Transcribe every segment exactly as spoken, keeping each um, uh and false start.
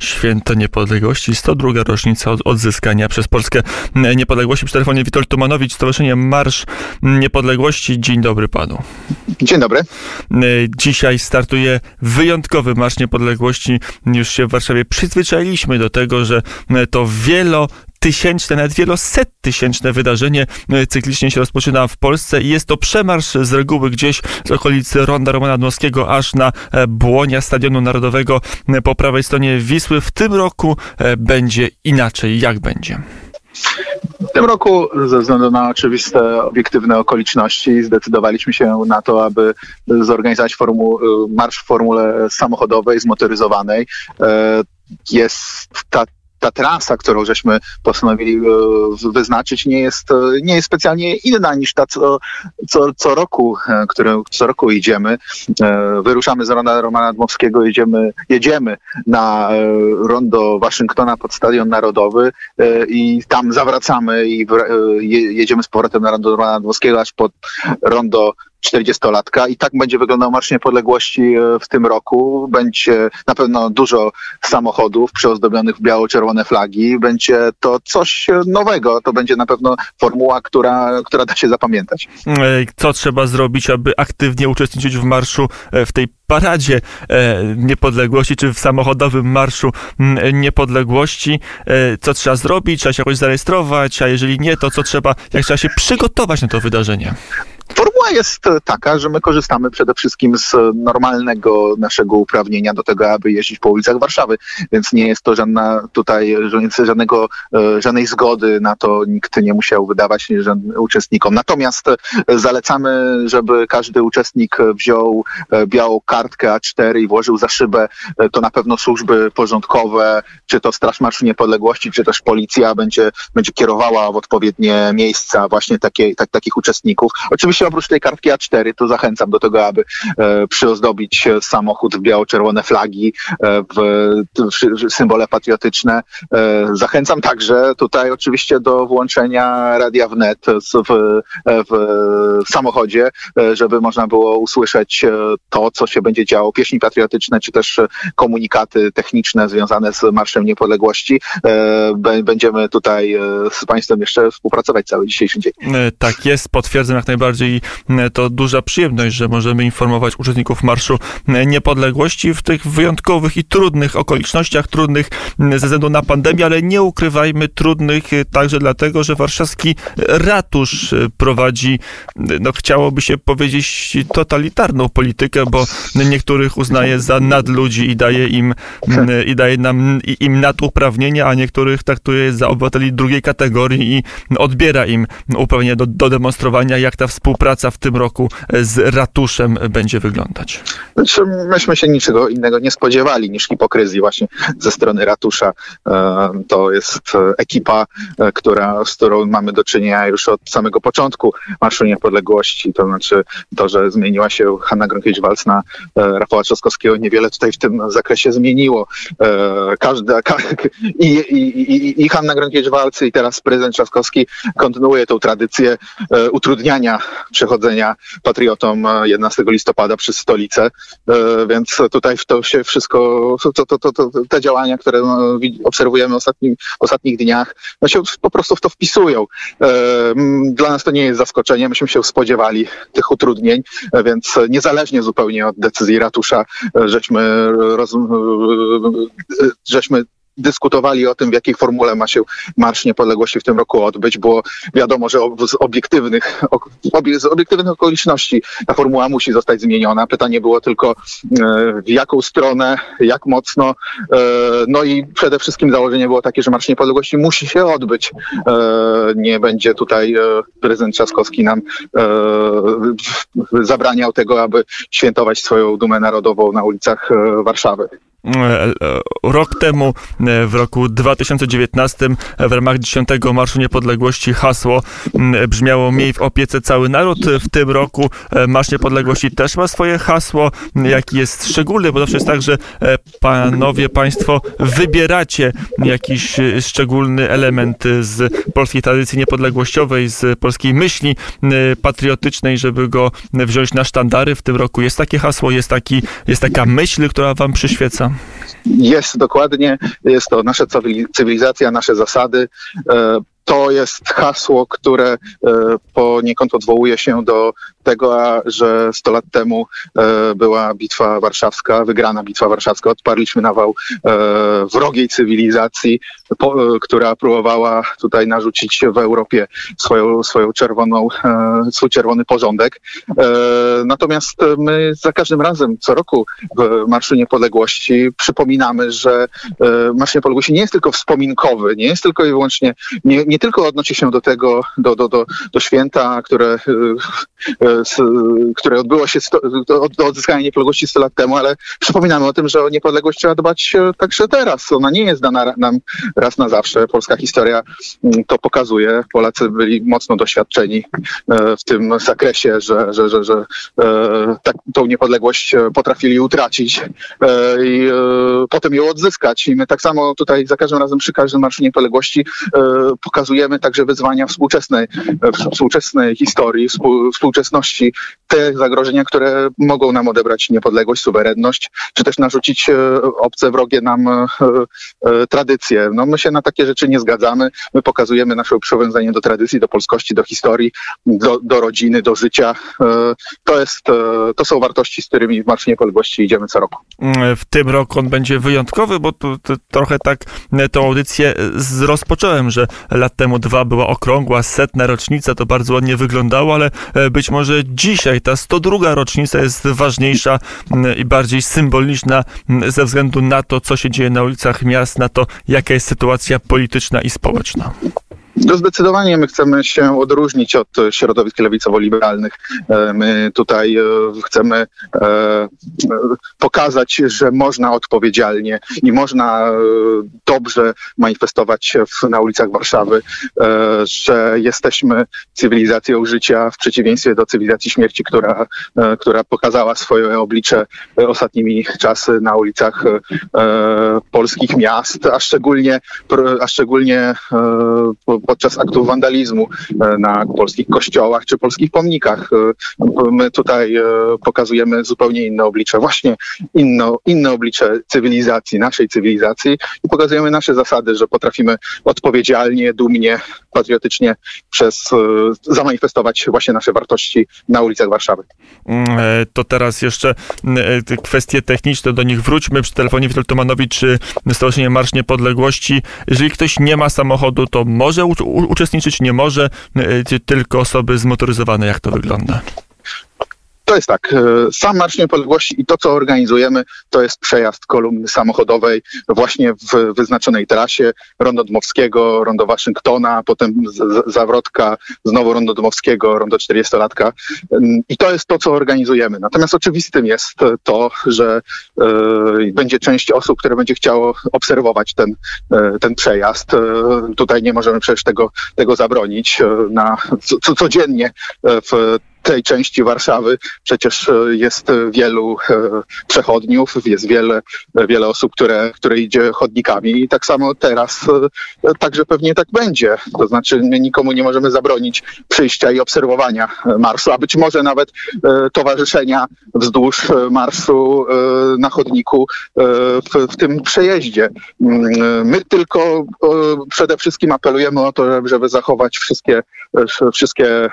Święto Niepodległości, sto druga rocznica od odzyskania przez Polskę niepodległości. Przy telefonie Witold Tumanowicz, Stowarzyszenie Marsz Niepodległości. Dzień dobry panu. Dzień dobry. Dzisiaj startuje wyjątkowy Marsz Niepodległości. Już się w Warszawie przyzwyczailiśmy do tego, że to wielo tysięczne, nawet wielosettysięczne wydarzenie cyklicznie się rozpoczyna w Polsce i jest to przemarsz z reguły gdzieś z okolicy Ronda Romana Dmowskiego aż na błonia Stadionu Narodowego po prawej stronie Wisły. W tym roku będzie inaczej. Jak będzie? W tym roku, ze względu na oczywiste, obiektywne okoliczności, zdecydowaliśmy się na to, aby zorganizować formu, marsz w formule samochodowej, zmotoryzowanej. Jest ta Ta trasa, którą żeśmy postanowili wyznaczyć, nie jest, nie jest specjalnie inna niż ta, co, co, co roku, którą co roku idziemy. Wyruszamy z Ronda Romana Dmowskiego, jedziemy, jedziemy na rondo Waszyngtona pod Stadion Narodowy i tam zawracamy i jedziemy z powrotem na rondo Romana Dmowskiego aż pod rondo czterdziestolatka i tak będzie wyglądał Marsz Niepodległości w tym roku. Będzie na pewno dużo samochodów przyozdobionych w biało-czerwone flagi. Będzie to coś nowego. To będzie na pewno formuła, która, która da się zapamiętać. Co trzeba zrobić, aby aktywnie uczestniczyć w marszu, w tej paradzie niepodległości, czy w samochodowym Marszu Niepodległości? Co trzeba zrobić? Trzeba się jakoś zarejestrować? A jeżeli nie, to co trzeba, jak trzeba się przygotować na to wydarzenie? Formuła jest taka, że my korzystamy przede wszystkim z normalnego naszego uprawnienia do tego, aby jeździć po ulicach Warszawy, więc nie jest to żadna tutaj żadnego, żadnej zgody na to nikt nie musiał wydawać żadnym uczestnikom. Natomiast zalecamy, żeby każdy uczestnik wziął białą kartkę A cztery i włożył za szybę. To na pewno służby porządkowe, czy to Straż Marszu Niepodległości, czy też policja będzie, będzie kierowała w odpowiednie miejsca właśnie takie, tak, takich uczestników. Oczywiście oprócz tej kartki A cztery to zachęcam do tego, aby e, przyozdobić samochód w biało-czerwone flagi, e, w, w, w symbole patriotyczne. E, zachęcam także tutaj oczywiście do włączenia radia wnet w, w, w samochodzie, e, żeby można było usłyszeć to, co się będzie działo, pieśni patriotyczne, czy też komunikaty techniczne związane z Marszem Niepodległości. E, będziemy tutaj z Państwem jeszcze współpracować cały dzisiejszy dzień. Tak jest, potwierdzam jak najbardziej. I to duża przyjemność, że możemy informować uczestników Marszu Niepodległości w tych wyjątkowych i trudnych okolicznościach, trudnych ze względu na pandemię, ale nie ukrywajmy, trudnych także dlatego, że warszawski ratusz prowadzi, no chciałoby się powiedzieć, totalitarną politykę, bo niektórych uznaje za nadludzi i daje im, i daje nam im naduprawnienia, a niektórych traktuje za obywateli drugiej kategorii i odbiera im uprawnienia do, do demonstrowania, jak ta współpraca w tym roku z ratuszem będzie wyglądać. Znaczy, myśmy się niczego innego nie spodziewali niż hipokryzji właśnie ze strony ratusza. To jest ekipa, która, z którą mamy do czynienia już od samego początku Marszu Niepodległości. To znaczy to, że zmieniła się Hanna Gronkiewicz-Waltz na Rafała Trzaskowskiego, niewiele tutaj w tym zakresie zmieniło. Każda, ka, i, i, i, i Hanna Gronkiewicz-Waltz i teraz prezydent Trzaskowski kontynuuje tą tradycję utrudniania przechodzenia patriotom jedenastego listopada przez stolicę, więc tutaj w to się wszystko, to, to, to, to, te działania, które obserwujemy w ostatnim, ostatnich dniach, no się po prostu w to wpisują. Dla nas to nie jest zaskoczenie, myśmy się spodziewali tych utrudnień, więc niezależnie zupełnie od decyzji ratusza, żeśmy, roz, żeśmy dyskutowali o tym, w jakiej formule ma się Marsz Niepodległości w tym roku odbyć, bo wiadomo, że z obiektywnych, z obiektywnych okoliczności ta formuła musi zostać zmieniona. Pytanie było tylko w jaką stronę, jak mocno, no i przede wszystkim założenie było takie, że Marsz Niepodległości musi się odbyć. Nie będzie tutaj prezydent Trzaskowski nam zabraniał tego, aby świętować swoją dumę narodową na ulicach Warszawy. Rok temu, w roku dwa tysiące dziewiętnastym, w ramach dziesiątego Marszu Niepodległości hasło brzmiało: miej w opiece cały naród. W tym roku Marsz Niepodległości też ma swoje hasło, jaki jest szczególny, bo zawsze jest tak, że panowie, państwo wybieracie jakiś szczególny element z polskiej tradycji niepodległościowej, z polskiej myśli patriotycznej, żeby go wziąć na sztandary. W tym roku jest takie hasło, jest, taki, jest taka myśl, która wam przyświeca. Jest, dokładnie. Jest to nasza cywilizacja, nasze zasady. To jest hasło, które poniekąd odwołuje się do tego, że sto lat temu była Bitwa Warszawska, wygrana Bitwa Warszawska. Odparliśmy nawał wrogiej cywilizacji, która próbowała tutaj narzucić w Europie swoją, swoją czerwoną, swój czerwony porządek. Natomiast my za każdym razem, co roku w Marszu Niepodległości przypominamy, że Marsz Niepodległości nie jest tylko wspominkowy, nie jest tylko i wyłącznie, nie, nie tylko odnosi się do tego, do, do, do, do święta, które, które odbyło się sto, do, do odzyskania niepodległości sto lat temu, ale przypominamy o tym, że o niepodległość trzeba dbać także teraz. Ona nie jest dana nam raz na zawsze. Polska historia to pokazuje. Polacy byli mocno doświadczeni w tym zakresie, że, że, że, że tak, tą niepodległość potrafili utracić i potem ją odzyskać. I my tak samo tutaj za każdym razem przy każdym Marszu Niepodległości pokazujemy także wyzwania współczesnej, współczesnej historii, współczesności, te zagrożenia, które mogą nam odebrać niepodległość, suwerenność, czy też narzucić obce, wrogie nam tradycje. No my się na takie rzeczy nie zgadzamy. My pokazujemy nasze przywiązanie do tradycji, do polskości, do historii, do, do rodziny, do życia. To jest, to są wartości, z którymi w Marszu Niepodległości idziemy co roku. W tym roku on będzie wyjątkowy, bo tu, tu, trochę tak tą audycję rozpocząłem, że lat temu dwa była okrągła, setna rocznica, to bardzo ładnie wyglądało, ale być może dzisiaj ta sto druga rocznica jest ważniejsza i bardziej symboliczna ze względu na to, co się dzieje na ulicach miast, na to, jaka jest sytuacja polityczna i społeczna. No zdecydowanie my chcemy się odróżnić od środowisk lewicowo-liberalnych. My tutaj chcemy pokazać, że można odpowiedzialnie i można dobrze manifestować się na ulicach Warszawy, że jesteśmy cywilizacją życia w przeciwieństwie do cywilizacji śmierci, która, która pokazała swoje oblicze ostatnimi czasy na ulicach polskich miast, a szczególnie, a szczególnie podczas aktów wandalizmu na polskich kościołach czy polskich pomnikach. My tutaj pokazujemy zupełnie inne oblicze, właśnie inno, inne oblicze cywilizacji, naszej cywilizacji i pokazujemy nasze zasady, że potrafimy odpowiedzialnie, dumnie, patriotycznie przez, zamanifestować właśnie nasze wartości na ulicach Warszawy. To teraz jeszcze kwestie techniczne, do nich wróćmy. Przy telefonie Witold Tomanowicz, Stowarzyszenie Marsz Niepodległości. Jeżeli ktoś nie ma samochodu, to może u- uczestniczyć, nie może, tylko osoby zmotoryzowane. Jak to wygląda? To jest tak, sam Marsz Niepodległości i to, co organizujemy, to jest przejazd kolumny samochodowej właśnie w wyznaczonej trasie Rondo Dmowskiego, Rondo Waszyngtona, potem z- zawrotka, znowu Rondo Dmowskiego, Rondo czterdziestolatka i to jest to, co organizujemy. Natomiast oczywistym jest to, że e, będzie część osób, które będzie chciało obserwować ten, e, ten przejazd. E, tutaj nie możemy przecież tego, tego zabronić e, na co, codziennie e, w tej części Warszawy przecież jest wielu przechodniów, jest wiele, wiele osób, które, które idzie chodnikami i tak samo teraz także pewnie tak będzie. To znaczy my nikomu nie możemy zabronić przyjścia i obserwowania marszu, a być może nawet towarzyszenia wzdłuż marszu na chodniku w, w tym przejeździe. My tylko przede wszystkim apelujemy o to, żeby zachować wszystkie, wszystkie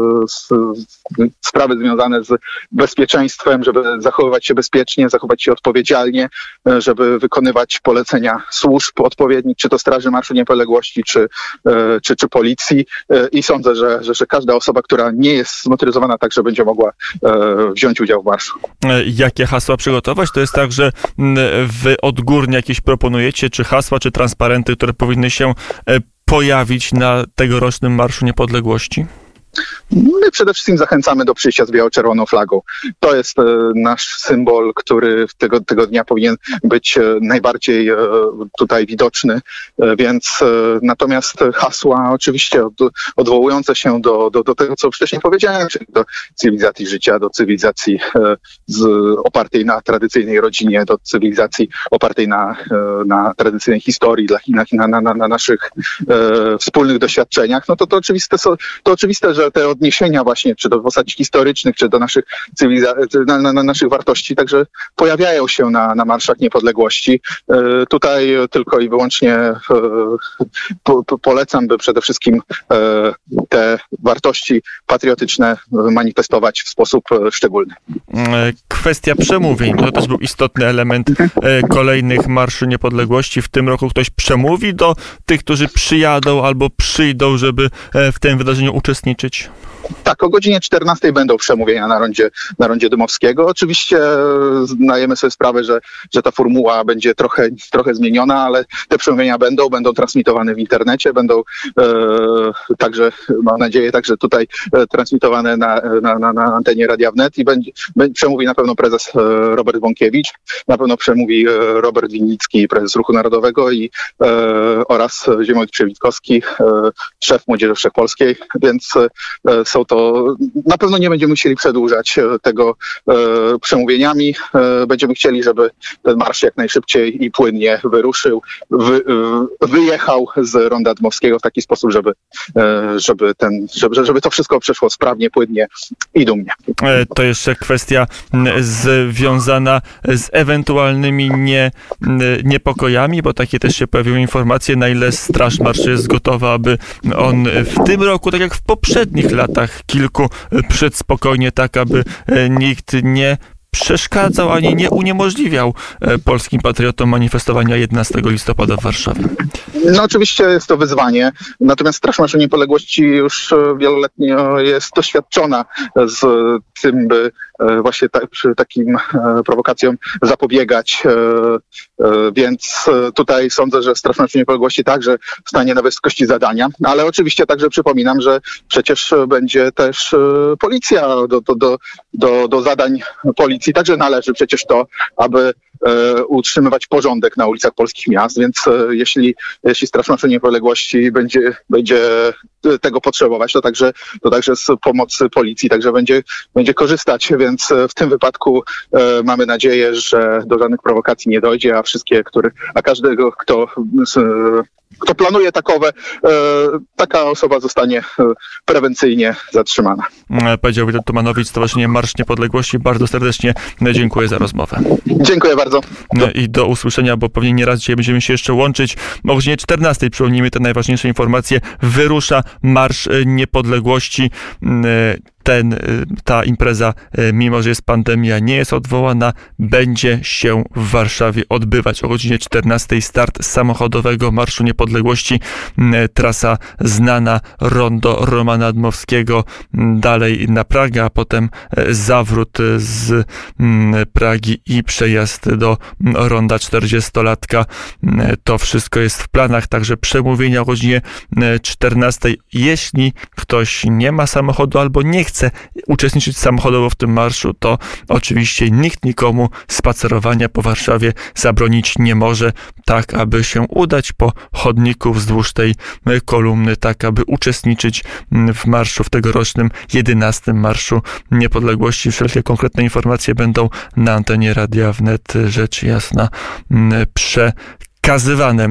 sprawy związane z bezpieczeństwem, żeby zachowywać się bezpiecznie, zachować się odpowiedzialnie, żeby wykonywać polecenia służb odpowiednich, czy to Straży Marszu Niepodległości, czy, czy, czy policji. I sądzę, że, że, że każda osoba, która nie jest zmotoryzowana, także będzie mogła wziąć udział w marszu. Jakie hasła przygotować? To jest tak, że wy odgórnie jakieś proponujecie, czy hasła, czy transparenty, które powinny się pojawić na tegorocznym Marszu Niepodległości? My przede wszystkim zachęcamy do przyjścia z biało-czerwoną flagą. To jest e, nasz symbol, który tego, tego dnia powinien być e, najbardziej e, tutaj widoczny, e, więc e, natomiast hasła oczywiście od, odwołujące się do, do, do tego, co wcześniej powiedziałem, czyli do cywilizacji życia, do cywilizacji e, z, opartej na tradycyjnej rodzinie, do cywilizacji opartej na, e, na tradycyjnej historii, dla, na, na, na, na naszych e, wspólnych doświadczeniach, no to to oczywiste, to oczywiste, że że te odniesienia właśnie, czy do postaci historycznych, czy do naszych cywilizacji, na, na, na naszych wartości, także pojawiają się na, na marszach niepodległości. Tutaj tylko i wyłącznie po, po, polecam, by przede wszystkim te wartości patriotyczne manifestować w sposób szczególny. Kwestia przemówień, to też był istotny element kolejnych Marszu Niepodległości. W tym roku ktoś przemówi do tych, którzy przyjadą albo przyjdą, żeby w tym wydarzeniu uczestniczyć? Tak, o godzinie czternastej będą przemówienia na rondzie, na rondzie Dymowskiego. Oczywiście zdajemy sobie sprawę, że, że ta formuła będzie trochę, trochę zmieniona, ale te przemówienia będą, będą transmitowane w internecie, będą e, także, mam nadzieję, także tutaj e, transmitowane na, na, na, na antenie Radia Wnet i będzie, będzie, przemówi na pewno prezes e, Robert Bąkiewicz, na pewno przemówi e, Robert Winnicki, prezes Ruchu Narodowego i e, oraz Ziemołek Przewitkowski, e, szef Młodzieży Wszechpolskiej, więc e, są to, na pewno nie będziemy musieli przedłużać tego e, przemówieniami. E, będziemy chcieli, żeby ten marsz jak najszybciej i płynnie wyruszył, wy, e, wyjechał z ronda Dmowskiego w taki sposób, żeby, e, żeby, ten, żeby, żeby to wszystko przeszło sprawnie, płynnie i dumnie. E, to jeszcze kwestia związana z ewentualnymi nie, niepokojami, bo takie też się pojawiły informacje, na ile Straż Marszu jest gotowa, aby on w tym roku, tak jak w poprzednich latach, kilku przed spokojnie, tak aby nikt nie przeszkadzał ani nie uniemożliwiał polskim patriotom manifestowania jedenastego listopada w Warszawie. No oczywiście jest to wyzwanie, natomiast Straż Marszu Niepodległości już wieloletnie jest doświadczona z tym, by właśnie ta, przy takim prowokacjom zapobiegać, więc tutaj sądzę, że Straż Marszu Niepodległości także stanie na wysokości zadania, ale oczywiście także przypominam, że przecież będzie też policja do, do, do, do, do zadań policji, także należy przecież to, aby e, utrzymywać porządek na ulicach polskich miast, więc e, jeśli, jeśli Straż Marszu Niepodległości będzie, będzie tego potrzebować, to także, to także z pomocy policji także będzie, będzie korzystać, więc w tym wypadku e, mamy nadzieję, że do żadnych prowokacji nie dojdzie, a wszystkie, który, a każdego, kto e, Kto planuje takowe, e, taka osoba zostanie e, prewencyjnie zatrzymana. Powiedział Witold Tumanowicz, Stowarzyszenie Marsz Niepodległości. Bardzo serdecznie dziękuję za rozmowę. Dziękuję bardzo. Do... I do usłyszenia, bo pewnie nie raz dzisiaj będziemy się jeszcze łączyć. O godzinie czternastej, przypomnijmy te najważniejsze informacje, wyrusza Marsz Niepodległości. Ten, ta impreza, mimo że jest pandemia, nie jest odwołana, będzie się w Warszawie odbywać. O godzinie czternastej start samochodowego Marszu Niepodległości. Trasa znana, rondo Romana Dmowskiego, dalej na Pragę, a potem zawrót z Pragi i przejazd do ronda czterdziestolatka. To wszystko jest w planach, także przemówienia o godzinie czternastej. Jeśli ktoś nie ma samochodu albo nie chce uczestniczyć samochodowo w tym marszu, to oczywiście nikt nikomu spacerowania po Warszawie zabronić nie może, tak aby się udać po chodniku wzdłuż tej kolumny, tak aby uczestniczyć w marszu, w tegorocznym jedenastym Marszu Niepodległości. Wszelkie konkretne informacje będą na antenie Radia Wnet, rzecz jasna, przekazywane.